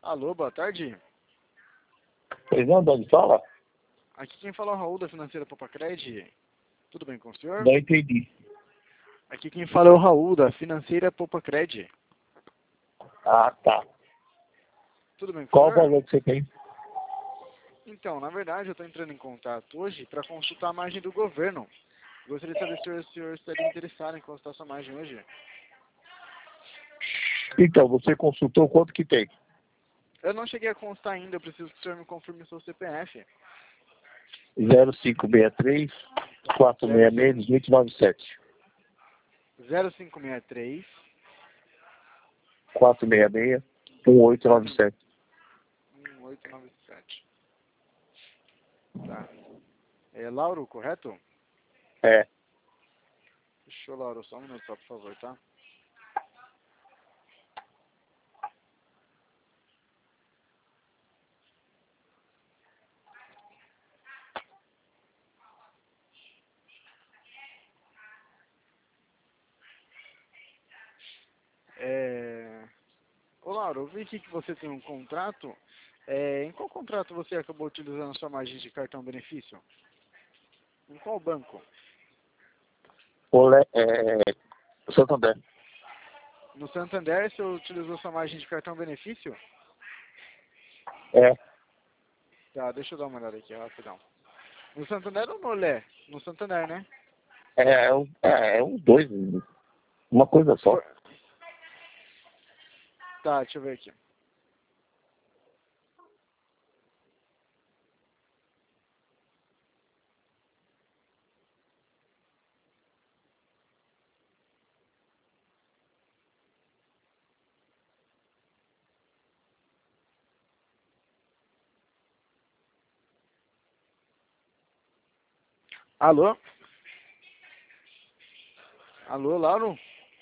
Alô, boa tarde. Pois não, de onde fala? Aqui quem fala é o Raul da Financeira Popacred. Tudo bem com o senhor? Não entendi. Aqui quem fala é o Raul da Financeira Popacred. Ah, tá. Tudo bem com o Qual o senhor? valor que você tem? Então, na verdade, eu estou entrando em contato hoje para consultar a margem do governo. Gostaria de saber se o senhor estaria interessado em consultar sua margem hoje. Então, você consultou quanto que tem? Eu não cheguei a constar ainda, eu preciso que o senhor me confirme o seu CPF. 0563 466 1897. 0563 466 1897. 1897. Tá. É Lauro, correto? É. Fechou, Lauro. Só um minuto, só, por favor, tá? Ô, Lauro, eu vi aqui que você tem um contrato. Em qual contrato você acabou utilizando a sua margem de cartão benefício? Em qual banco? Olé, Santander. No Santander, você utilizou sua margem de cartão benefício? É. Tá, deixa eu dar uma olhada aqui, rapidão. No Santander ou no Olé? No Santander, né? É um dois. Uma coisa só. Tá, deixa eu ver aqui. Alô? Alô, Lauro?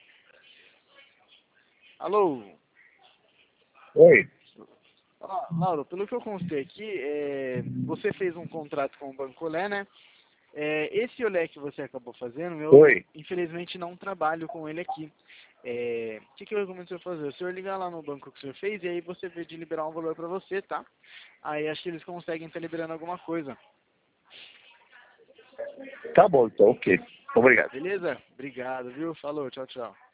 Alô? Oi. Lauro, pelo que eu constei aqui, você fez um contrato com o Banco Olé, né? Esse Olé que você acabou fazendo, eu Oi. infelizmente não trabalho com ele aqui. O que eu recomendo o senhor fazer? O senhor ligar lá no banco que o senhor fez e aí você vê de liberar um valor para você, tá? Aí acho que eles conseguem estar liberando alguma coisa. Tá bom, então, ok. Obrigado. Beleza? Obrigado, viu? Falou, tchau, tchau.